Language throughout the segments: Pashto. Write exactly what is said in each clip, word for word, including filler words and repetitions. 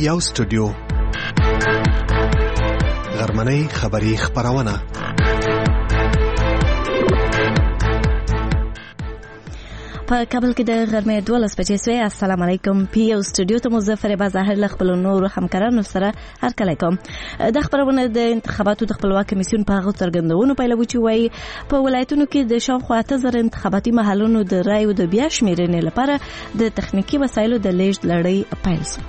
یو سټوډیو غرمنۍ خبری خبرونه په کابل کې د غرمې دولس بجې سوې. السلام علیکم. پی یو سټوډیو ته مظفر بازار له خپل نور همکارانو سره هرکلی کوم. د خبرونه د انتخاباتو د خپلواک کمیسیون په هغه څرګندونو پیلوي چې وایي په ولایتونو کې د شاوخوا اته زره انتخاباتي محلونو د رایو د بیا شمیرنې لپاره د تخنیکي وسایلو د لیږد لړۍ پیل شو.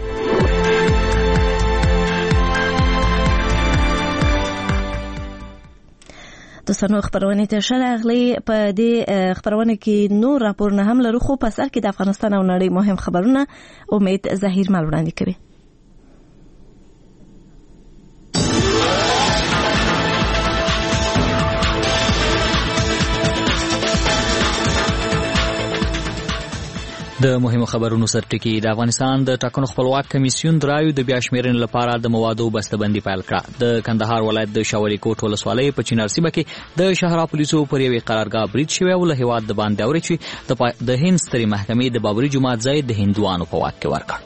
دوستانو خبرونه ته شراغلی په دې خبرونه کې نور راپورونه هم لرو، خو په سر کې د افغانستان او نړۍ مهم خبرونه امید ظهیر مال وړاندې کوي. د مهمو خبرونو سرټکی. د افغانستان د ټاکنو خپلواک کمیسیون د رایو د بیا شمیرنې لپاره د موادو بسته‌بندي پیل کړه. د کندهار ولایت د شاولی کوټ ولسوالۍ په چینار سیمه کې د شهرا پولیسو پر یوې قرارګاه برید شوی او له هیواد د باندې اوري چې د هند سترې محکمې د بابري جومات ځای د هندوانو په واک کې ورکړ.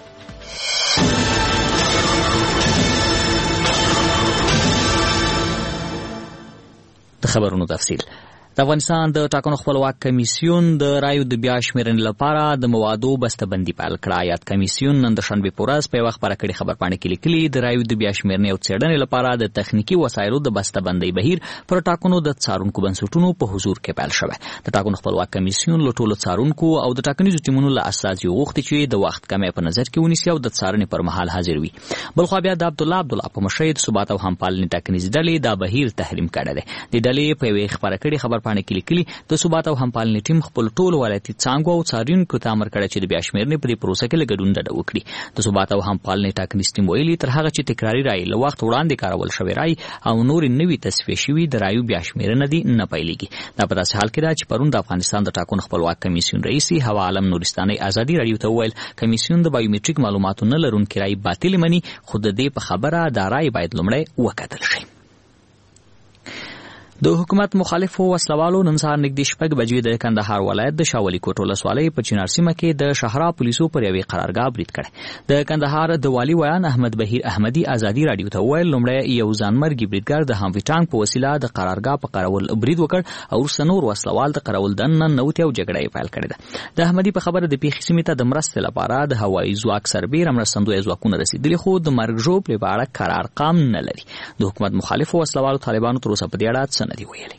د خبرونو تفصیل. د افغانستان د ټاکنو خپلواک کمیسیون د رایو د بیا شمیرنې لپاره د موادو بسته‌بندي پیل کړه. یاد کمیسیون نن د شنبې په ورځ په یوه خبره کړې خبرپاڼه کې لیکلي د رایو د بیا شمیرنې او څېړنې لپاره د تخنیکي وسایلو د بسته‌بندۍ بهیر پر ټاکنو د څارونکو بنسټونو په حضور کې پیل شوی. د ټاکنو خپلواک کمیسیون له ټولو څارونکو او د ټاکنیزو ټیمونو له استازي وغوښتي چې د وخت کمی په نظر کې ونیسي او د څارنې پر مهال حاضر وي. بلخوا بیا د عبدالله عبدالله په مشرۍ د ثبات او همپالنې ټاکنیزې ډلې دا بهیر تحریم کړی دی. د ډلې په یوې خبره کړې خبرپاڼه کې لیکلي د ثبات او همپالنې ټیم خپل ټول ولایتي څانګو او څارونکو ته امر کړی چې د بیا شمیرنې په دې پروسه کې له ګډون ډډه وکړي. د ثبات او همپالنې ټاکنیز ټیم ویلي تر هغه چې تکراري رایې له وخت وړاندې کارول شوی رایې او نورې نوي تصفیه شوي د رایو بیا شمیرنه دي نه پیلېږي. دا په داسې حال کې ده چې پرون د افغانستان د ټاکنو خپلواک کمیسیون رئیس هوا عالم نورستاني ازادي راډیو ته وویل کمیسیون د بایومټریک معلوماتو نه لرونکي رایې باطلې مني، خو د دې په خبره دا رایې باید لومړی وکتل شي. د حکومت مخالفو وسلوالو نن سهار نږدې شپږ بجې د کندهار ولایت د شاولی کوټ ولسوالۍ په چینار سیمه کې د شهرا پولیسو پر یوې قرارګاه برید کړی. د کندهار د والي ویان احمد بهیر احمدي ازادي راډیو ته وویل لومړی یو ځانمرګي بریدګر د هاموي ټانک په وسیله د قرارګاه په قرول برید وکړ او وروسته نور وسلوال د قرول دننه ننوتې او جګړه یې پیل کړې ده. د احمدي په خبره د پیښې سیمې ته د مرستې لپاره د هوایي ځواک سربیره مرستندویه ځواکونه رسېدلي، خو د مرګ ژوبلې په اړه قرار قام نه لري. د حکومت مخالفو وسلوالو طالبانو تر اوسه په دې اړه څه نه دي ویلي.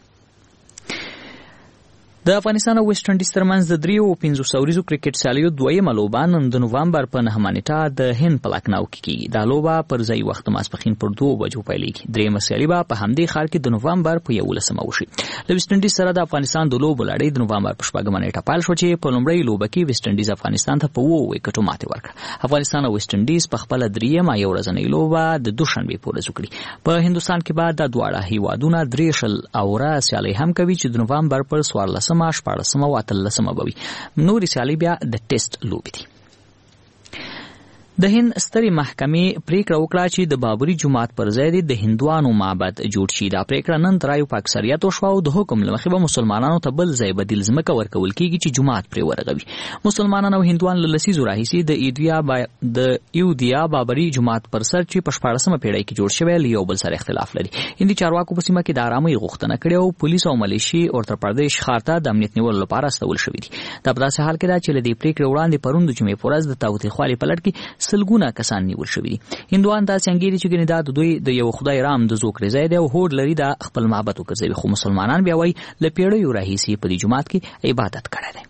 د افغانستان او ویسټ انډیز ترمنځ د دریو پنځوس اوریزو کرکټ سیالیو دویمه لوبه نن د نوامبر په نهمه نیټه د هند په لکناو کې کېږي. دا لوبه پر ځای وخت ماسپښین پر دوو بجو پیلېږي. درېیمه سیالي به په همدې ښار کې د نوامبر په یولسمه وشي. له ویسټ انډیز سره د افغانستان د لوبو لړۍ د نوامبر په شپږمه نیټه پیل شوه چې په لومړۍ لوبه کې ویسټ انډیز افغانستان ته په اوو ویکټو ماتې ورکړه. افغانستان او ویسټ انډیز په خپله درېیمه یو ورځنۍ لوبه د دوشنبې په ورځ وکړي. په هندوستان کې به دا دواړه هیوادونه درې شل اوره سیالۍ هم کوي چې د نوامبر پر څوارلسمه شپاړسمه اتلسمه به وي. نورې سیالۍ بیا د ټیسټ لوبې دي. د هند سترې محکمې پریکړه وکړه چې د بابري جومات پر ځای د هندوانو معبد جوړ شي. دا پریکړه نن د رایو په اکثریت وشوه او د حکم له مخې به مسلمانانو ته بل ځای بدیل ځمکه ورکول کېږي چې جومات پرې ورغوي. مسلمانان او هندوان له لسیزو راهیسې د ایډیا با... د ایودیا بابري جومات پر سر چې په شپاړسمه پیړۍ کې جوړ شوی له یو بل سره اختلاف لري. هندي چارواکو په سیمه کې د ارامۍ غوښتنه کړې او پولیس او ملیشي اتر پردیش ښار ته د امنیت نیولو لپاره استول شوي دي. دا په داسې حال کې ده چې له دې پریکړې وړاندې پرون د جمعې په ورځ د تاوتریخوالي په لړ کې سلګونه کسان نیول شوي دي. هندوان داسې انګیري چې ګنې دا د دوی د یو خدای رام د زوکړې ځای دی او هوډ لري دا خپل معبد وګرځوي، خو مسلمانان بیا وایي له پیړیو راهیسې په دې جومات کې عبادت کړی دی.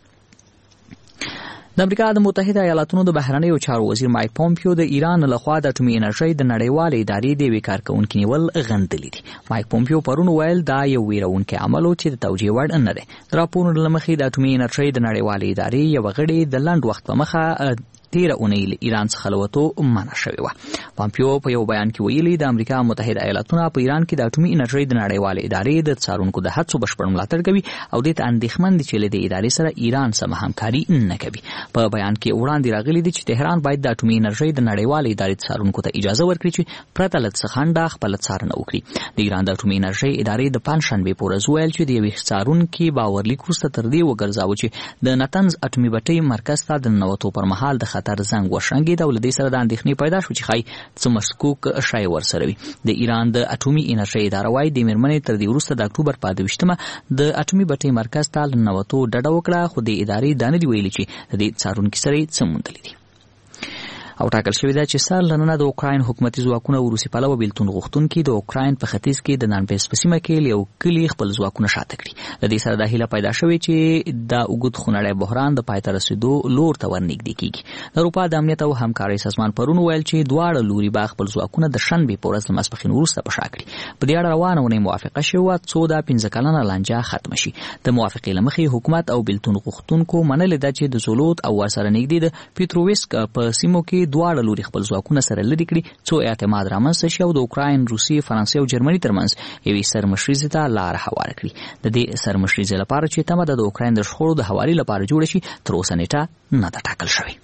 د امریکا د متحده ایالاتونو د بهرنیو چارو وزیر مایک پومپیو د ایران لخوا د اټومي انرژۍ د نړیوالې ادارې د یوې کارکوونکي نیول غندلي دي. مایک پومپیو پرون ویل دا یو ویرونکی عمل و چې د توجیه وړ نه دی. د راپورونو له مخې د اټومي انرژۍ د نړیوالې ادارې یوه غړي د لنډ وخت په مخه تیره اونۍ له ایران څخه له وتو منع شوې وه. پامپیو په یو بیان کې ویلي د امریکا متحده ایالاتونه په ایران کې د اټومي انرژۍ د نړیوالې ادارې د څارونکو د هڅو بشپړ ملاتړ کوي او دې ته اندېښمن دي چې له دې ادارې سره ایران سم همکاري نه کوي. په بیان کې وړاندې راغلي دي چې تهران باید د اټومي انرژۍ د نړیوالې ادارې څارونکو ته اجازه ورکړي چې پرته له څه خنډه خپله څارنه وکړي. د ایران د اټومي انرژۍ ادارې د پنجشنبې په ورځ وویل چې د یوې څارونکي باورلیک وروسته تر دې وګرځاوه چې د نتنز اټومي بټۍ مرکز ته د ننوتو پر مهال د خطر خطر زنګ وشرنګېد او له دې سره د اندېښنې پیدا شو چې ښایي څه مشکوک شی ورسره وي. د ایران د اټومي انرژۍ اداره وایي د مېرمنې تر دې وروسته د اکتوبر په اته ویشتمه د اټومي بټۍ مرکز ته له ننوتو ډډه وکړه، خو د ادارې دا نه دي ویلي چې د دې څارونکي سره یې څه موندلي دي. او ټاکل شوې ده چې سال لننه د اوکراین حکومتي ځواکونه او روسي پلوه بیلتون غوښتونکي د اوکراین په ختیځ کې د نانبیس په سیمه کې یو کلی خپل ځواکونه شاته کړي. د دې سره د هیله پیدا شوې چې دا اوږد خونړی بحران د پای ته رسېدو لور ته ورنږدې کیږي. د اروپا د امنیت او همکارۍ سازمان پرون ویل چې دواړه لوري به خپل ځواکونه د شنبې په ورځ د ماسپښین وروسته په شا کړي. په دې اړه روانه اونۍ موافقه شوې وه څو دا پنځه کلنه لانجه ختمه شي. د موافقې له مخې حکومت او بیلتون غوښتونکو منلې ده چې د زولوت او ورسره نږدې د پیتروویسک په سیمو کې دواړه لوري خپل ځواکونه سره لري کړي څو اعتماد رامنځته شي او د اوکراین، روسیې، فرانسې او جرمني ترمنځ یوې سرمشریزې ته لاره هواره کړي. د دې سرمشریزې لپاره چې تمه ده د اوکراین د شخړو د هواري لپاره جوړه شي، تر اوسه نیټه نه ده ټاکل شوې.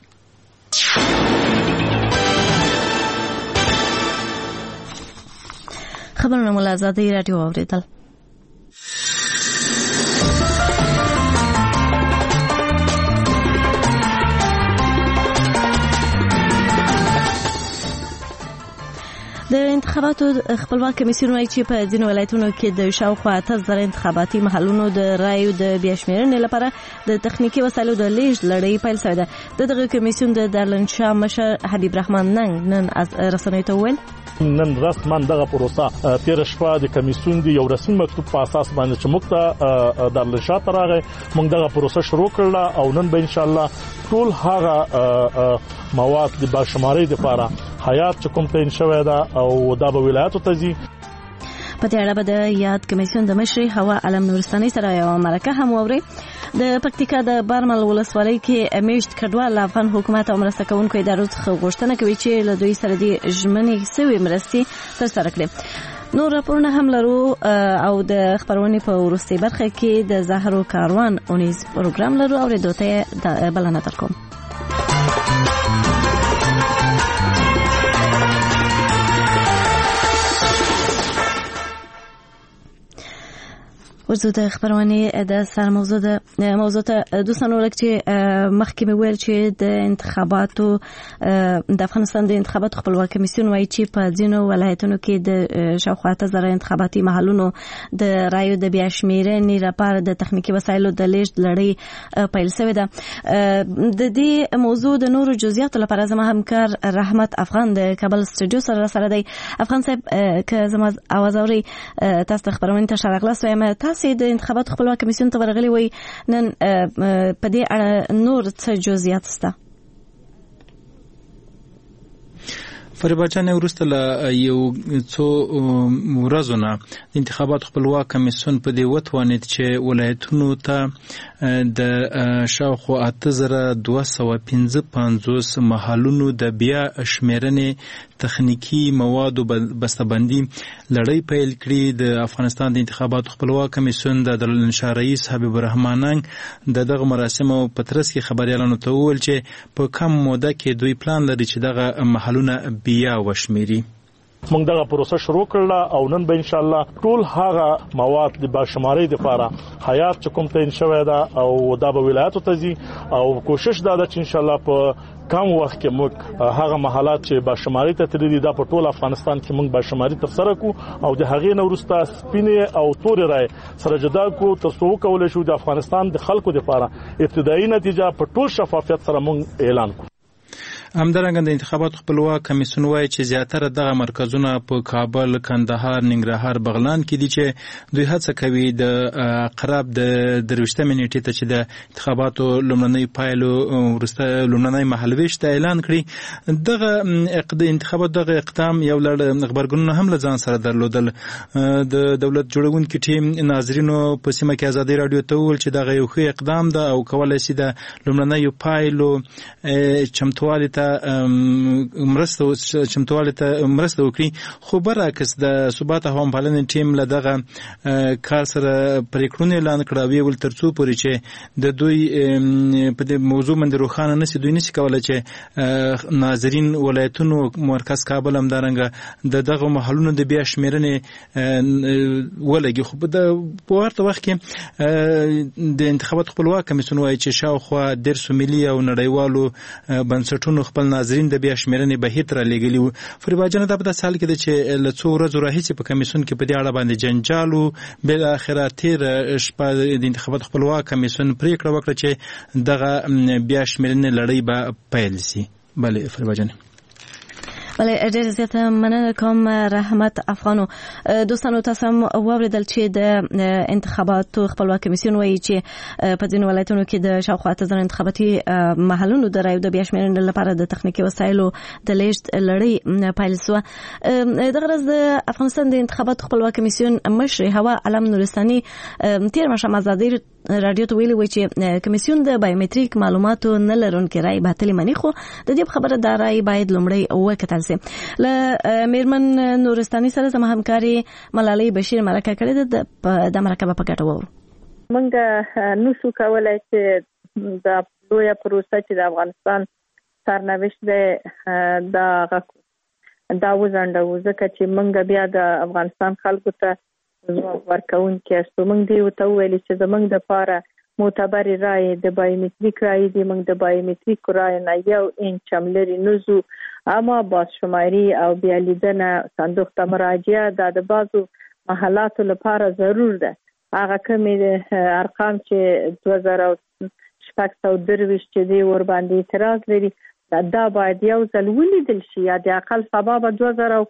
خبرونه مو له ازادۍ راډیو واورېدل. د انتخاباتو خپلواک کمیسیون وايي چې په ځینو ولایتونو کې د شاوخوا اته زره انتخاباتي محلونو د رایو د بیا شمېرنې لپاره د تخنیکي وسایلو د لیږد لړۍ پیل شوې ده. د دغه کمیسیون د دارالانشا مشر حبیب رحمان ننګ نن رسنیو ته وویل نن رسما دغه پروسه تیر شپه د کمیسیون دی یو رسمي مکتوب په اساس باندې چې موږ ته دارالانشا ته راغی، موږ دغه پروسه شروع کړل او نن به ان شاء الله ټول هغه مواد د باشمارۍ لپاره حیات چې کوم ته شوی ده او دا به ولایتو ته ځي. په دې اړه به د یاد کمیسیون د مشر هوا علم نورستاني سره یو مرکه هم واوري. د پکتیکا د بارمل ولسوالۍ کې میشت کډوال افغان حکومت او مرسته کوونکو ادارو څخه غوښتنه کوي چې له دوی سره د ژمنې سوي مرستې ترسره کړي. نور راپورونه هم لرو او د خبرونې په وروستۍ برخه کې د زهرو کاروان اونیز پروګرام لرو او ردوته بلنه درکوم. ورځو د خبرونه د سر موضوع د موضوع ته دوستانو لکه مخکې مې ویل چې د انتخاباتو د افغانستان د انتخاباتو خپلواک کمیسیون وايي چې په ځینو ولایتونو کې د شاوخوا اته زره انتخاباتي محلونو د رایو د بیا شمېرنې لپاره د تخنیکي وسایلو د لیږد لړۍ پیل شوې ده. د دې موضوع د نورو جزئیاتو لپاره زما همکار رحمت افغان د کابل سټوډیو سره سره دی. افغان صاحب که زما اواز اوري تاسو ته خبرونه ته شارغلاس وایم. تاسو د انتخاباتو خپلواک کمیسیون ته ورغلي وي، نن په دې اړه نور څه جزئیات شته؟ فریباچانه ورسته له یو څو ورځو نه د انتخاباتو خپلواک کمیسیون په دې وتوانید چې ولایتونو ته د شاوخوا اته زره دوه سوه پنځه پنځوس محلونو د بیا شمېرنې تخنیکی موادو بسته‌بندي لړۍ پیل کړي. د افغانستان د انتخاباتو خپلواک کمیسیون د دارالانشا رئیس حبیب الرحمن د دغه مراسمو په ترڅ کې خبريالانو ته وویل چې په کم موده کې دوی پلان لري چې دغه محلونه بیا وشمېري. موږ دغه پروسه شروع کړل او نن به ان شاء الله ټول هغه مواد د باشمارۍ لپاره حیات چې کوم ته شوی ده او دا به ولایتو ته ځي او کوشش دا ده چې ان شاء الله په کم وخت کې موږ هغه محلات چې باشمارۍ ته تللي دا په ټول افغانستان کې موږ باشمارۍ تر سره کو او د هغې نه وروسته سپینې او تورې رای سره جدا کو تر څو وکولی شو د افغانستان د خلکو لپاره ابتدایي نتیجه په ټول شفافیت سره موږ اعلان کو. همدارنګه د انتخاباتو خپلواک کمیسیون وايي چې زیاتره دغه مرکزونه په کابل، کندهار، ننګرهار، بغلان کې دي چې دوی هڅه کوي د اقرب د درویشتمې نیټې ته چې د انتخاباتو لومړنۍ پایلو وروسته لومړنۍ مهالویش ته اعلان کړي. دغه انتخابات دغه اقدام یو لړ خبرګونونه هم له ځان سره درلودل. د دولت جوړونکي ټیم ناظرینو په سیمه کې ازادي رادیو ته وویل چې دغه یو ښه اقدام ده او کولای شي د لومړنۍ پایلو چمتووالی ته ته مرسته چمتووالی ته مرسته وکړي، خو برعکس د ثبات او همپالنې ټیم له دغه کار سره پریکړونه اعلان کړه او ویل تر څو پورې چې د دوی په دې موضوع باندې روښانه نشي، دوی نشي کولای چې ناظرین ولایتونو مرکز کابل همدارنګه د دغه محلونو د بیا شمیرنې ولګي. خو په ورته وخت کې د انتخابات خپلواک کمیسیون وایي چې شاوخوا دیرسو ملي او نړیوالو بنسټونو خپل ناظرین د بیا شمیرنې بهیر ته رالیږلي وو. فریبا جان، دا په داسې حال کې ده چې له څو ورځو راهیسې په کمیسیون کې په دې اړه باندې جنجال و، بالاخره تېره شپه د انتخابات خپلواک کمیسیون پرېکړه وکړه چې دغه بیا شمیرنې لړۍ به پیل شي. بله فریبا جان. بله، ډېر زیاته مننه کوم رحمت افغانو. دوستانو، تاسو هم واورېدل چې د انتخاباتو خپلواک کمیسیون وایي چې په ځینو ولایتونو کې د شاوخوا اته زره انتخاباتي محلونو د رایو د بیا شمېرنې لپاره د تخنیکي وسایلو د لیږد لړۍ پیل شوه. دغه ورځ د افغانستان د انتخاباتو خپلواک کمیسیون مشر هوا علم نورستاني تېره ماښام ازادي رادیو ته ویلي وی چې کمیسیون د بایومټریک معلوماتو نه لرونکي رایې باطلې مني، خو د دې خبره دا رایې باید لومړی وکتل شي. له میرمن نورستاني سره زما همکاري ملالۍ بشیر مرکه کړې ده، د مرکه په ګټه وورو. موږ نشو کولای چې د لویه پروسه چې د افغانستان سرنوشت دی دا دا وځنډو، ځکه چې موږ بیا د افغانستان خلکو ته ځواب ورکوونکي یاستو. موږ دې ورته وویلي چې زموږ دپاره معتبرې رایې د بایومټریک رایې دي، موږ د بایومټریک رایې نه یو انچ هم لرې نه ځو، اما بازشماري او بیا لیدنه صندوق ته مراجعه دا د بعضو محلاتو لپاره ضرور ده. هغه کومې ارقام چې دوه زره شپږ سوه درویشت چې دی ورباندې اعتراض لري دا باید یو ځل ولیدل شي، یا د اقل سبا به دوه زره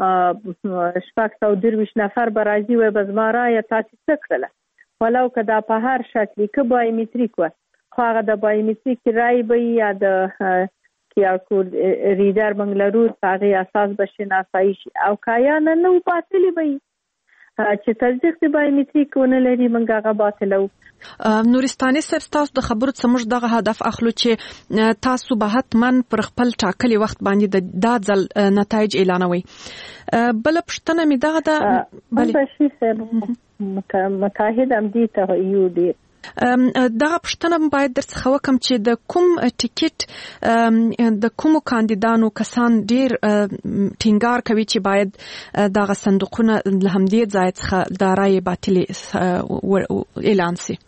شپږ سوه درویشت نفر به راځي وایي به زما رایه تاسې څه کړله، ولو که دا په هر شکل که بایومټریک وه، خو هغه د بایومټریک رایې به یا د کیار کوډ ریډر موږ لرو په هغې اساس به شناسایي شي، او که یا نه نه باطلې به وي چې تصدیق د بایومټریک ونه لري موږ هغه باطلوو. نورستاني صاحب، تاسو د خبرو څخه موږ دغه هدف اخلو چې تاسو به حتما پر خپل ټاکلي وخت باندې دا ځل نتایج اعلانوي. بله پوښتنه مې دغه ده، بشیر صاحب متحد هم دې ته یو دی دغه پوښتنه باید درڅخه وکم چې د کوم ټیکټ د کومو کاندیدانو کسان ډیر ټینګار کوي چې باید دغه صندوقونه له همدې ځای څخه د رایې باطلې اعلان شي.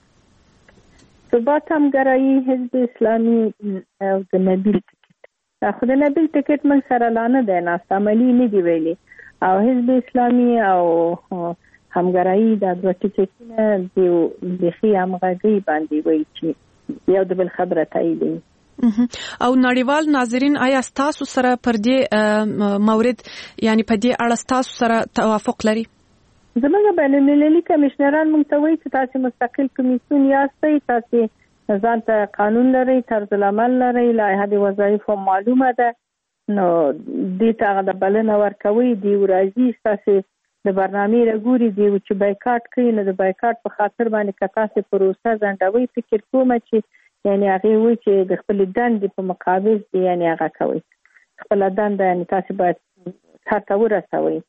ثبات همګرایي، حزب اسلامي او د نبیل ټیکټ. خو د نبیل ټیکټ موږ سره لا نه دی ناست، عملي نه دی ویلي، او حزب اسلامي او همګرایي دا دوه ټیکټونه د بیخي همغږۍ باندې وایي چې یو د بل خبره تاییدوي. او نړیوال ناظرین آیا ستاسو سره پر دې مورد یعنی په دې اړه ستاسو سره توافق لري؟ زموږ بین المللي کمیشنران موږ ته وایي چې تاسې مستقل کمیسیون یاستئ، تاسې ځان ته قانون لرئ، طرز العمل لرئ، لایحه د وظایفو معلومه ده، نو دې ته هغه د بلنه ورکوئ، دې ورځي ستاسې د برنامې راګوري دی چې بایکاټ کوي، نو د بایکاټ په خاطر باندې که تاسې پروسه ځنډوئ، فکر کومه چې یعنې هغې وایي چې د خپلې دندې په مقابل دی یعنې هغه کوئ، خپله دنده یعنې تاسې باید سرته ورسوئ.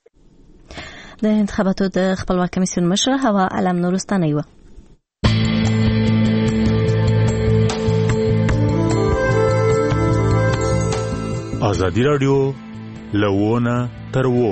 د انتخاباتو د خپلواک کمیسیون مشر هوا علم نورستاني وه. ازادي رادیو لوونه تر وو.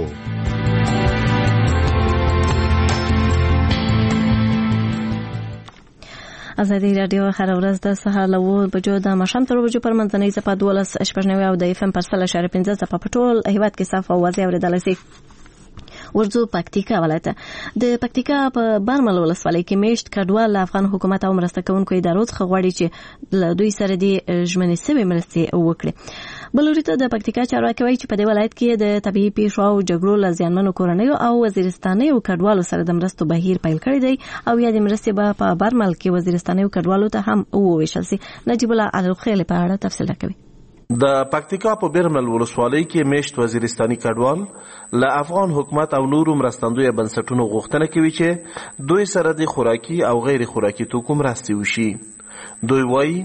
ازادي رادیو هر ورځ د سهار له اوو بجو د ماښام تر اوو بجو پر منځنۍ څپه دولس شپږ نوي او د اف ام پر سل اشاریه پنځه څپه په ټول هیواد کې صاف او واضح اورېدلی شي. ورځو پکتیکا ولایت د پکتیکا په بارمل ولسوالۍ کې میشت کډوال افغان حکومت او مرسته کوونکو ادارو څخه غواړي چې له دوی سره د ژمنې سوي مرستې وکړي. بلوري ته د پکتیکا چارواکي وایي چې په دې ولایت کې د طبیعي پیښو او جګړو له زیانمنو کورنیو او وزیرستانیو کډوالو سره د مرستو بهیر پیل کړی دی او یا د مرستې به په بارمل کې وزیرستانیو کډوالو ته هم وویشل شي. نجیب الله علوخیل په اړه تفصیل راکوي. د پکتیکا په بیرمل ولسوالۍ کې میشت وزیرستاني کډوال له افغان حکومت او نورو مرستندویه بنسټونو غوښتنه کوي چې دوی سره د خوراکي او غیر خوراکي توکو مرستې وشي. دوی وایي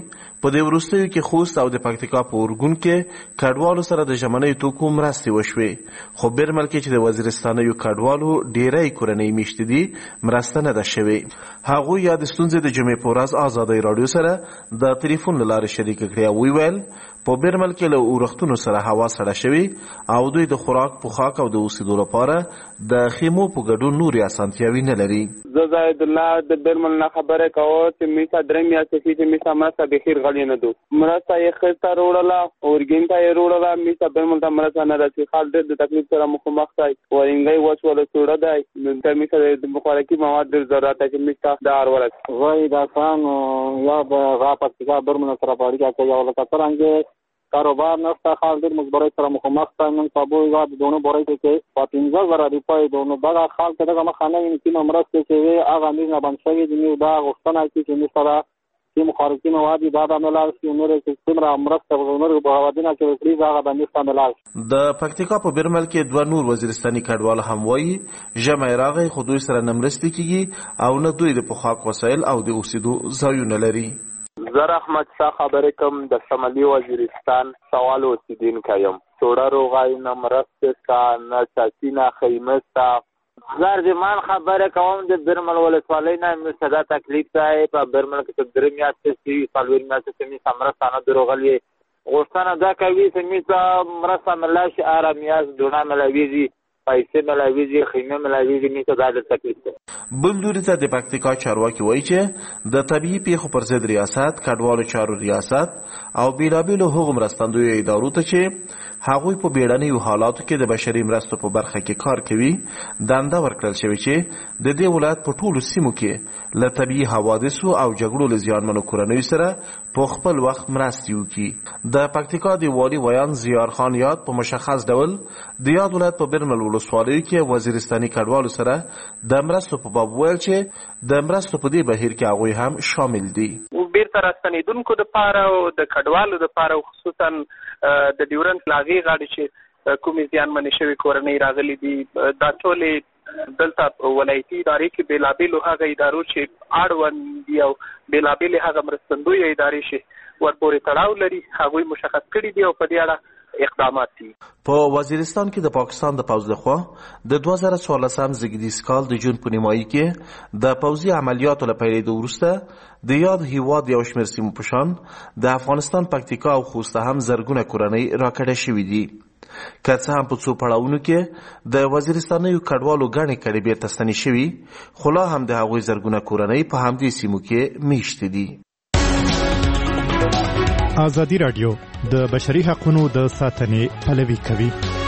په دې وروستیو کې خوست او د پکتیکا په اورګون کې کډوالو سره د ژمنیو توکو مرستې وشوې، خو بیرمل کې چې د وزیرستانیو کډوالو ډیری کورنۍ میشتې دي مرسته نه ده شوې. هغوی یا د ستونزې د جمعې په ورځ ازادۍ راډیو سره د ټلیفون له لارې شریکه کړې او ویل په بیرمل کې له اورښتونو سره هوا سړه شوې او دوی د خوراک پوښاک او د اوسېدو لپاره د خیمو په ګډون نورې اسانتیاوې نه لري. زه زاید الله د بیرمل نه خبره کوم چې میسا درې میاشتې چې میسا مرسته بخیر غلی نه دو مرسته یې خسته وروړله اورګین ته یې وروړله میسا بیرمل ته مرسته نه رسي خال ډېر د تکلیف سره مخامخ دی ورنګي وسوله سوړه دی نو ته میسا د خوراکي مواد ډېر ضرورت دی چې میسا د هر ورځ وای دا کان یا د غاپت کې بیرمل سره پاړی کوي او لکه څنګه کاروبار نشته خال ډېر مجبورۍ سره مخامخ دی نن سبا یاد دونه بورۍ کې په پنځه زره روپۍ دونه دغه خال کې دغه مخانه کې مرسته کوي هغه نه باندې شوی دی دا غوښتنه کوي چې مثلا چې مخارجي مواد دا د ملال چې نور څومره مرسته ونور په هوادینه کې وکړي هغه باندې استعمال. د پکتیکا په بیرمل کې دوه نور وزیرستاني کډوال هم وایي ژمی راغی خو دوی سره نه مرستې کیږي او نه دوی د پوښاک وسایل او د اوسېدو ځایونه لري. زر احمد شاه خبرې کوم د شمالي وزیرستان سوال اوسیدونکی یم. سوړه روغای نه مرستې شته نه چاچي نه خیمه شته. زر زمان خبرې کوم د بیرمل ولسوالۍ نه مې صدا تکلیف دی په بیرمل کې چې درې میاشتې چې څلور میاشتې چې مې مرسته نه دروغلې غوښتنه دا کوي چې مې مرسته ملا شي آرامیاز دونه ملاویږي پیسې ملاویږي خیمه ملاویږي مې ته دا د تکلیف دی. بل لوري ته د پکتیکا چارواکي وایي چې د طبیعي پیښو پر ضد ریاست کډوالو چارو ریاست او بیلابیلو هغو مرستندویو ادارو ته چې هغوی په بیړنیو حالاتو کې د بشري مرستو په برخه کې کار کوي دنده ورکړل شوې چې د دې ولایت په ټولو سیمو کې له طبیعي حوادثو او جګړو له زیانمنو کورنیو سره په خپل وخت مرستې وکړي. د پکتیکا د والي ویان زیار خان یاد په مشخص ډول د یاد ولایت په بیرمل ولسوالیو کې وزیرستاني کډوالو سره د مرستو په باب ویل چې د مرستو په دې بهیر کې هغوی هم شامل دي. بیرته راستنېدونکو دپاره او د کډوالو دپاره خصوصا د ډیورنډ لاغې غاړې چې کومې زیانمنې شوې کورنۍ راغلي دي دا ټولې دلته ولایتي ادارې کې بېلابېلو هغه ادارو چې اړوند دي او بېلابېلې هغه مرستندویه ادارې چې ورپورې تړاو لري هغوی مشخص کړي دي او په دې اړه اقدامات دي. په وزیرستان کې د پاکستان د پوځ لخوا د دوه زره څوارلسم زیږدیز کال د جون په نیمایي کې د پوځي عملیاتو له پیلېدو وروسته د یاد هیواد یو شمېر سیمو په شان د افغانستان پکتیکا او خوست هم زرګونه کورنۍ راکډه شوي دي. که څه هم په څو پړاوونو کې د وزیرستانیو کډوالو ګڼې کډې بېرته ستنې شوي خو لا هم د هغوی زرګونه کورنۍ په همدې سیمو کې میشتې دي. ازادي راډیو د بشري حقوقو د ساتنې پلوي کوي.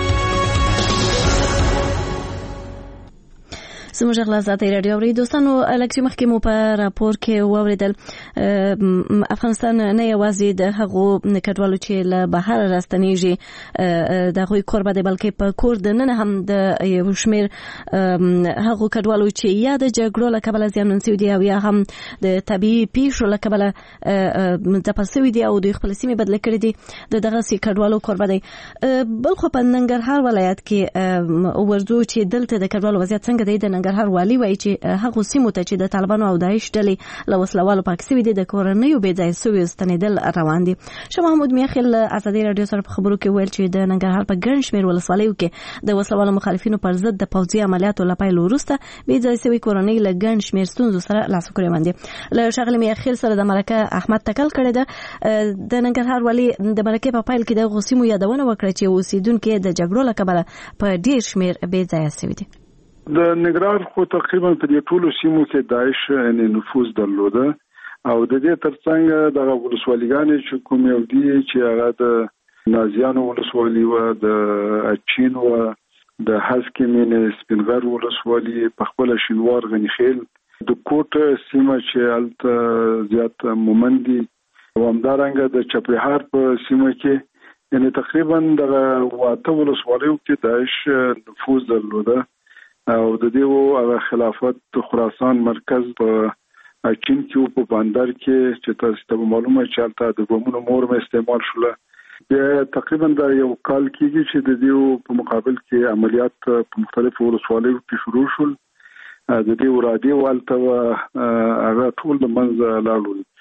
زموږ غلا ازادي راډیو ری دوستانو الکتری مخکې مو په راپور کې واوریدل افغانستان نه یوازې د هغو کډوالو چې له بهر راستنیږي د هغوی کور باندې بلکې په کور د نن هم د یو شمېر هغو کډوالو چې یا د جګړو له کبله زیانمن شوي دي او یا هم د طبیعي پیښو له کبله ځپل شوي دي او دوی خپل سیمې بدلې کړې دي د دغسې کډوالو کور باندې. بل خو په ننګرهار ولایت کې ورځو چې دلته د کډوالو وضعیت څنګه دی د ننګرهار والي وایي چې هغو سیمو ته چې د طالبانو او داعش ډلې له وسلوالو پاک شوي دي د کورنیو بې ځایه شویو ستنېدل روان دي. شاه محمود میاخیل ازادي راډیو سره په خبرو کې ویل چې د ننګرهار په ګڼ شمېر ولسوالیو کې د وسلوالو مخالفینو پر ضد د پوځي عملیاتو له پیل وروسته بې ځایه شوي کورنۍ له ګڼ شمېر ستونزو سره لاس و ګرېوان دي. له ښاغلي میاخیل سره د مرکه احمد تکل کړې ده. د ننګرهار والي د مرکې په پیل کې د هغو سیمو یادونه وکړه چې اوسېدونکي د جګړو له کبله په ډېر شمېر بې ځایه شوي دي. د ننګرهار خو تقریبا په دې ټولو سیمو کې داعش یعنې نفوذ درلوده او د دې ترڅنګ دغه ولسوالیګانې چې کوم یو دي چې هغه د نازیانو ولسوالي و د اچین و د هسکې مینې سپینغر ولسوالي په خپل شینوار غنیخیل د کوټ سیمه چې هلته زیات مومند دي او همدارنګه د چپرهار په سیمه کې یعنې تقریبا دغه واته ولسوالیو کې داعش نفوذ درلوده او د دې او خلافت خراسان مرکز په اچین کې په بندر کې چې تاسو ته معلومه چې هلته د بمونو مور مې استعمال شوله بیا تقریبا دا یو کال کېږي چې د دې په مقابل کې عملیات په مختلفو ولسوالیو کې شروع شول. د دې ورادي والته هغه ټول د منځ لاړل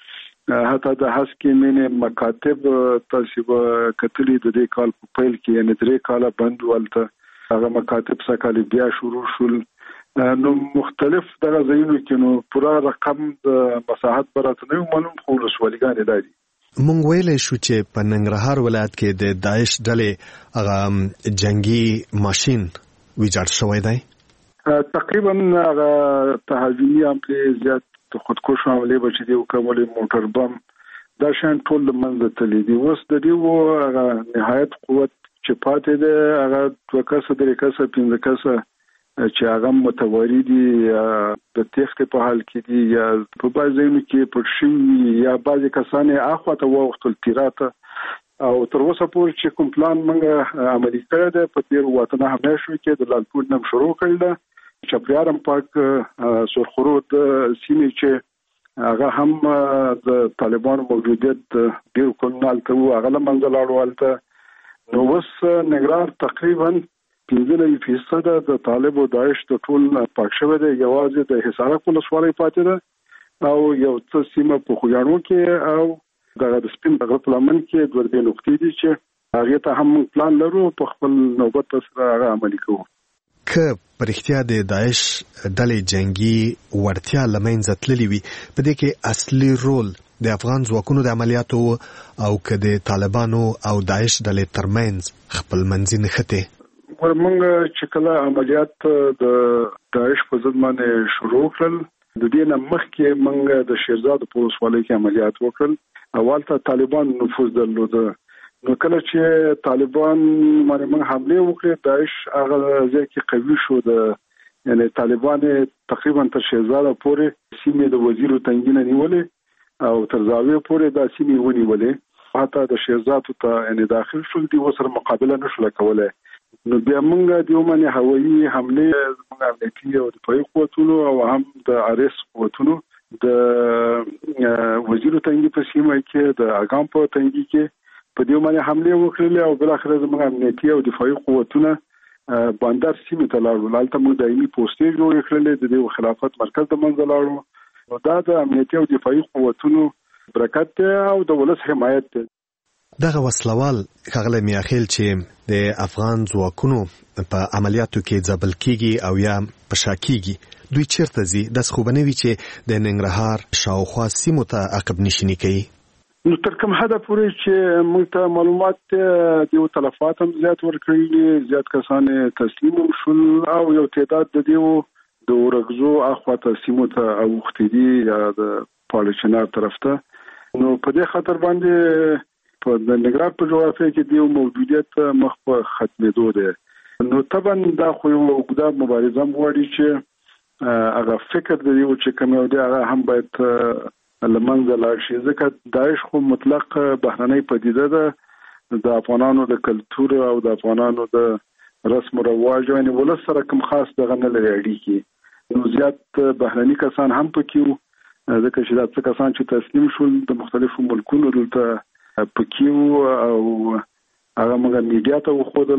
حتی د هسکې مینې مکاتب تاسو به کتلې د دې کال په پیل کې یعنې درې کاله بند ولته هغه مکاتب سکالي بیا شروع شول نو مختلف دغه ځایونو کې نو پوره رقم د مساحت برات نه معلوم خو ولسوالیګانې دي. مونږ ویلې شو چې په ننګرهار ولایت کې د داعش ډلې هغه جنگي ماشين ویجاړ شوی دی. تقریبا هغه تهاجمي عملې زیات خودکش عملې به چې دی وکولې موټر بم دا شان ټول د منځ تللی دي. اوس د دې هغه نهایت قوت چې پاتې ده هغه دوه کسه درې کسه پنځه کسه چې هغه متواری دي د تېښتې په حال کې دي یا په بعض ځایونو کې پټ شوي یا بعضې کسان یې اخواته واوښتل تیراته او تر اوسه پورې چې کوم پلان موږ عملي کړی دی په تېرو اته نهه میاشتو کې د لالپور نه شروع کړی ده چپریارم پاک سرخرود سیمې چې هغه هم د طالبانو موجودیت ډېر کلنال ته وو هغه له منځه لاړو هلته نو اوس ننګرهار تقریبا پنځه نوي فیصده د طالب او داعش د ټول پاک شوی دی. یوازې د حصارک ولسوالۍ پاتې ده او یو څه سیمه په خوږیاڼو کې او دغه د سپین دغه په لمن کې دوه درې نقطې دي چې هغې ته هم پلان لرو په خپل نوبت سره هغه عملي کوو. که پرختیا د داعش ډلې جنگي ورتیا لمنځه تللې وي په دې کې اصلي رول د افغان ځواکونو د عملیاتو او که د طالبانو او داعش ډلې ترمنځ خپل منځي نښتې ورمنګ چې کله عملیات د داعش په ضد باندې شروع کړل د دې نه مخکې موږ د شیرزاد په ولسوالۍ کې عملیات وکړل اول ته طالبان نفوذ درلوده نو کله چې طالبان باندې موږ حمله وکړې داعش هغه ځای کې قوي شو د یعنی طالبان تقریبا تر شیرزاد پورې سیمې د وزیرو تنګینه نیولې او تر زاویه پورې د سیمې ونیولې حتی د شیرزاد ته یعنی داخل شول دی وسره مقابله نشو کولای نو بیا موږ د یومنه هوایي حمله موږ امنیتي او دفاعي قوتونو او هم د ارس قوتونو د وزیرو تنګي په سیمه کې د اګام په تنګي کې په دې باندې حمله وکړلې او بل اخر زموږ امنیتي او دفاعي قوتونه بندر سیمه ته لاړو لالته موږ دایمي پوسټې جوړ کړلې د دې خلافت مرکز د منځ لاړو نو دا د امنیتي او دفاعي قوتونو برکت او د ولس حمایت ده. دغه وسلوال ښاغلی میاخیل چې د افغان ځواکونو په عملیاتو کې ځبل کیږي او یا په شا کیږي دوی چیرته ځي داسې خو به نه وي چې د ننګرهار شاوخوا سیمو ته عقب نشیني کوي نو تر کوم حده پورې چې موږ ته معلومات د یو تلفات هم زیات ورکړي زیات کسان تسلیم شول او یو تعداد د دیو د ورغزو اخواته سیمو ته اوختي دي یا د پالیچنار طرف ته نو په دې خاطر باندې په د نګران په جغرافیه کې دیو موجودیت مخ په ختمېدو ده نو طبعا دا خو یو اوږده مبارزه غواړي چې هغه فکر د یو چې کوم دی هغه هم باید لمنځه لاړ شي ځکه داعش خو مطلق بهرنۍ پدیده ده د افغانانو د کلتور او د افغانانو د رسم او رواج یعنی ولس سره کوم خاص دغه نه لري اړیکې نو زیات بهرني کسان هم پکې ځکه چې دا څه کسان چې تسلیم شول د مختلفو ملکونو دلته پکې او هغه موږ میډیا ته وښودل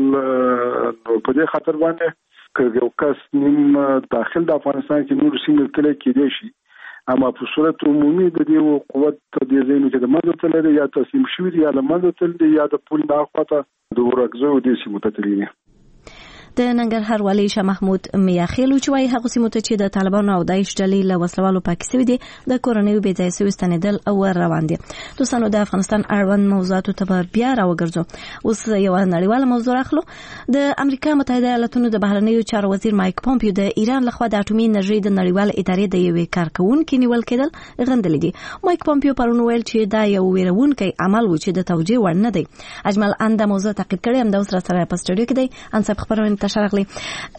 نو په دې خاطر باندې که یو کس نیم داخل د افغانستان کې نور سیمې تللی کېدای شي اما په صورت عمومي د دې قوت د دې ځینو چې د منځ ته لري یا تسلیم شوی دی یا د منځ ته لري یا د پول د اخواته د ورغزو د سیمو ته تللی د ننګرهار والي شاه محمود میاخیل چې وايي هغه سیمو ته چې د طالبانو او داعش ډلې له وسلوالو پاکې شوي دي د کورنیو بې ځایه شوي ستنېدل او روان دي. دوستانو د افغانستان اړوند موضوعاتو ته بیا راوګرځو اوس یو نړیواله موضوع اخلو. د امریکا متحده ایالاتونو د بهرنیو چارو وزیر مایک پومپیو د ایران لخوا د اټومي انرژي د نړیوال ادارې د یوې کارکونکو نیول کېدل غندلې دي. مایک پومپیو پرون ویل چې دا یو ویرونکی عمل و چې د توجیه وړ نه دی. اجمل انده موضوع تعقیب کړي هم د اوس سره په سټوډیو کې دی انصاف خبرونه تشرغلي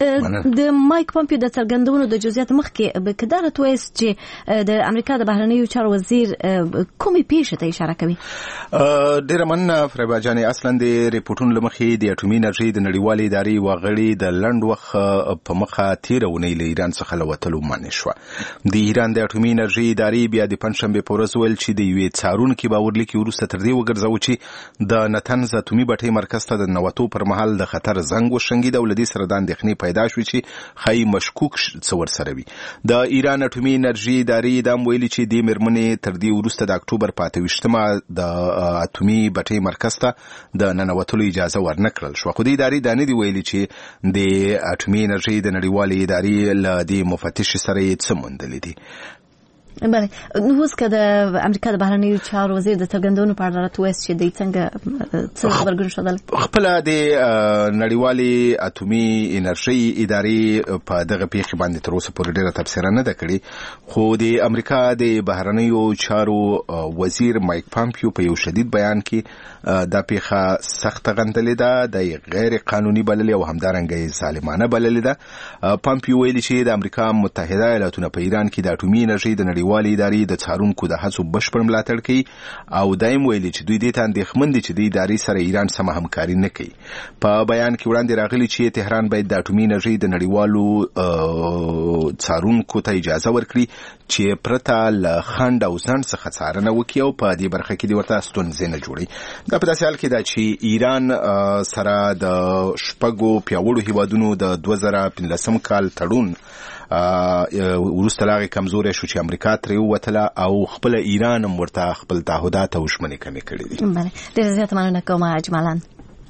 د مایک پومپیو د څرګندونو د جزئیات مخکې به کدارت وایي چې د امریکا د بهرنیو چارو وزیر کومې پیښې ته اشاره کوي. ډیره مننه فریبا جانې. اصلا د ریپورتونو لمخې د اټومي انرژي د نړیوالې ادارې وغړي د لند وخت په مخه تیرونې له ایران څخه لوتلو منع شو. د ایران د اټومي انرژي ادارې بیا د پنځشنبه په ورځ ویل چې د یوې څارونکو باورلیکي وروسته تر دې وګرځاو چې د نتنز اټومي بټۍ مرکز ته د نوتو پر مهال د خطر زنګ وشنګید او دې سره د اندېښنې پیدا شوې چې خی مشکوک څور سره وي. د ایران اټومي انرژي ادارې دا ویلي چې د میرمنې تر دې وروسته د اکتوبر په اته ویشتمه د اټومي بټۍ مرکز ته د ننوتلو اجازه ورنکړل شو. خو د ادارې دا نه دی ویلي چې د اټومي انرژي د نړیوالې ادارې له دې مفتش سره یې څه موندلي دي. بله، نو اوس که د امریکا د بهرنیو چارو وزیر د څرګندونو په اړه راته ووایاست چې دوی څنګه څه غبرګون ښودلی؟ خپله د نړیوالې اټومي انرژۍ ادارې په دغه پیښې باندې تر اوسه پورې ډېره تبصره نه ده کړې، خو د امریکا د بهرنیو چارو وزیر مایک پامپیو په یو شدید بیان کې دا پیښه سخته غندلې ده، د غیر قانوني بللې او همدارنګه یې ظالمانه بللې ده. پامپیو ویلي چې د امریکا متحده ایالاتونه په ایران کې د اټومي انرژۍ د نړیوالې ادارې د څارونکو د هڅو بشپړ ملاتړ کوي او دایم ویلي چې دوی دې ته اندېښمن دي چې د ادارې سره ایران سمه همکاري نه کوي. په بیان کې وړاندې راغلي چې تهران باید د اټومي انرژۍ د نړیوالو څارونکو ته اجازه ورکړي چې پرته له خنډ او ځنډ څخه څارنه وکړي او په دې برخه کې د ورته ستونزې نه جوړي. دا په داسې حال کې ده چې ایران سره د شپږو پیاوړو هیوادونو د دوه زره پنځلسم کال تړون وروسته لا کمزورې شو چې امریکا ترې ووتله او خپل ایران هم ورته خپل تعهدات او ژمنې کمې کړې دي. بله، ډېره زیاته مننه کوم اجمالا.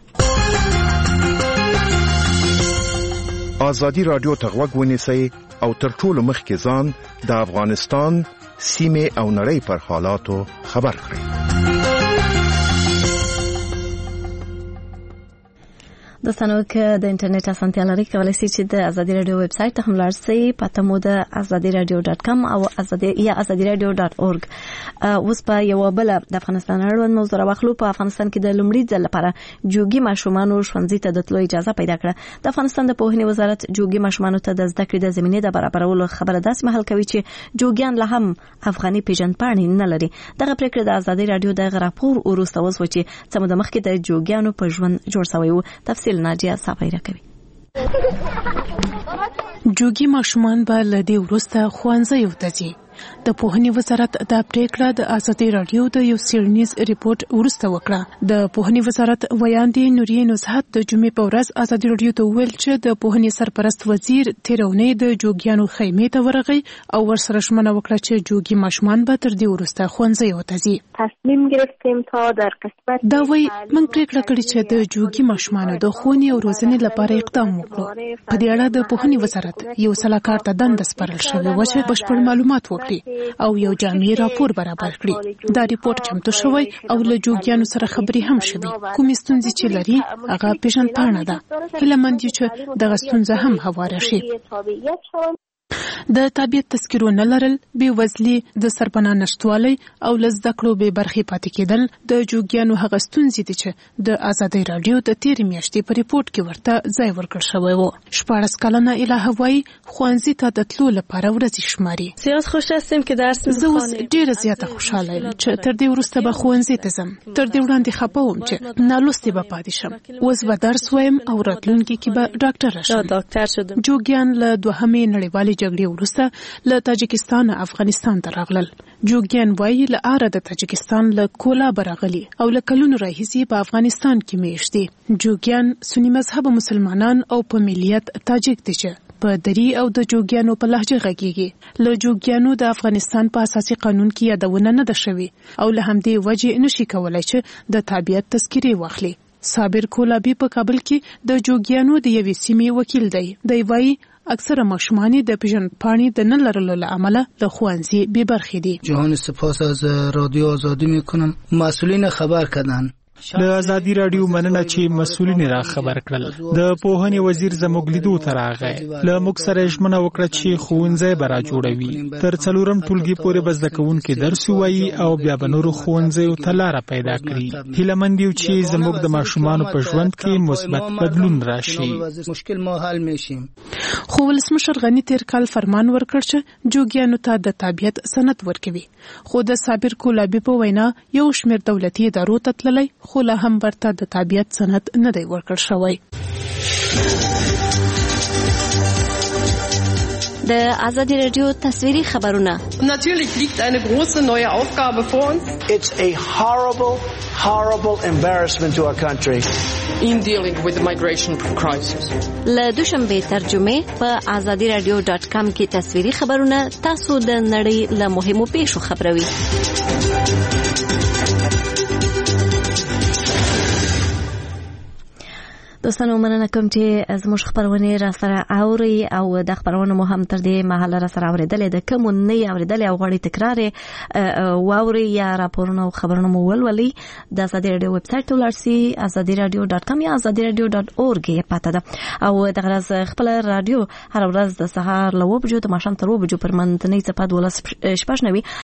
ازادي راډیو ته غوږ ونیسئ او تر ټولو مخکې ځان د افغانستان سیمې او نړۍ پر حالاتو خبر کړئ. دوستانو که د انټرنیټ اسانتیا لري کولی شئ چې د ازادي رادیو ویب سایټ ته هم لاړ شئ، پته مو د ازادي رادیو ډاټ کام او ازادي یا ازادي رادیو ډاټ اورګ. اوس په یو بل د افغانستان اړوند موضوع راوخلو. په افغانستان کې د لومړي ځل لپاره جوګي ماشومانو ښوونځي ته د تلو اجازه پیدا کړه. د افغانستان د پوهنې وزارت جوګي ماشومانو ته د زده کړې د زمینې د برابرولو خبره داسې مهال کوي چې جوګیان لا هم افغاني پیژندپاڼې نه لري. دغه پریکړه د ازادي رادیو د راپور وروسته وشوه چې څه موده مخکې د جوګیانو په ژوند جوړ شوی و. تفصیل ناجیه صافی راکوي. جوګي ماشومان به له دې وروسته ښوونځیو ته ځي. د پوهنې وزارت دا پریکړه د ازادي رادیو د یو سیرنیز ریپورت وروسته وکړه. د پوهنې وزارت ویاندې نوري نزهت د جمعې په ورځ ازادي رادیو ته وویل چې د پوهنې سرپرست وزیر تیرونې د جوګیانو خیمې ته ورغی او ورسره ژمنه وکړه چې جوګي ماشومان به تر دې وروسته ښوونځیو ته ځي. تصمیم گرفتیم تا در قسمت دا وایي موږ پریکړه کړې چې د جوګي ماشومانو د ښوونې او روزنې لپاره اقدام وکړو. په دې اړه د پوهنې وزارت یو سلاکار ته دنده سپارل شوې وه چې بشپړ معلومات وکړي او یو جامع راپور برابر کړي. دا ریپورت چمتو شوی او له جوګیانو سره خبرې هم شوې. کومې ستونزې چې لري هغه پیژندپاڼه ده. هیله مند یو چې دغه ستونزه هم هواره شي. د تابعیت تذکرو نه لرل، بې وزلي، د سرپناه نشتوالی او له زده کړو بې برخې پاتې کېدل د جوګیانو هغه ستونزې دي چې د ازادۍ راډیو د تېرې میاشتې په ریپورت کې ورته ځای ورکړل شوی و. شپاړس کلنه الهه وایي ښوونځي ته د تلو لپاره ورځې شماري. زه اوس ډېره زیاته خوشحاله یم چې تر دې وروسته به ښوونځي ته ځم. تر دې وړاندې خفه وم چې نالوستې به پاتې شم. اوس به درس وایم او راتلونکي کې به ډاکټره شم. جوګیان له دوهمې نړیوالې جګړې وروسته له تاجکستان افغانستان ته راغلل. جوګیان وایي له اره د تاجکستان له کولابه راغلي او له کلونو راهیسې په افغانستان کې میشت دي. جوګیان سني مذهبه مسلمانان او په ملیت تاجک دي چې په دری او د جوګیانو په لهجه غږیږي. له جوګیانو د افغانستان په اساسي قانون کې یادونه نه ده شوې او له همدې وجې نشي کولای چې د تابعیت تذکرې واخلي. صابر کولابي په کابل کې د جوګیانو د یوې سیمې وکیل دی. دی وایي اکثر ماشومان د پیژندپاڼې د نه لرلو له امله له ښوونځي بې برخې دي. جهان سپاس از رادیو آزادی میکنم. مسئولین خبر کردن. له ازادي راډیو مننه چې مسؤلین را خبر کړل. د پوهنې وزیر زموږ لیدو ته راغی. له موږ سره ژمنه وکړه چې ښوونځی به را جوړوي. تر څلورم ټولګي پورې به زده کوونکي درس ووایي او بیا به نورو ښوونځیو ته لاره پیدا کړي. هیله مند یو چې زموږ د ماشومانو په ژوند کې مثبت بدلون راشي. مشکل ما حل میشیم. خو ولسمشر غني تیر کال فرمان ورکړ چې جوګیانو ته د تابعیت سند ورکوي. خو د صابر کولابي په وینا یو شمېر دولتي ادارو ته تللی خو لا هم ورته د تابعیت سند نه دی ورکړل شوی. د ازادي رادیو تصویري خبرونه. Natürlich liegt eine große neue Aufgabe vor uns. It's a horrible, horrible embarrassment to our country. In dealing with the migration crisis. له دوشنبه ترجمه په ازادي رادیو ډاټ کام کې تصویري خبرونه تاسو د نړۍ له مهمو پیښو خبروي. دوستانو مننه کوم چې زموږ خبرونه را سره اوري او د خبرونه مو هم تر دې مهاله را سره اوریدلې د کوم نه اوریدلې او غوړي تکرار واوري یا راپورونه او خبرونه مو ولولي د ازادي رادیو ویب سټ ولرسي ازادي رادیو ډاټ کام یا ازادي رادیو ډاټ اورګ یې پته ده. او د غرض خپل رادیو هر ورځ د سهار له وبجو د ماښام تر وبجو پر منځنۍ صفات ولس شپږ نوي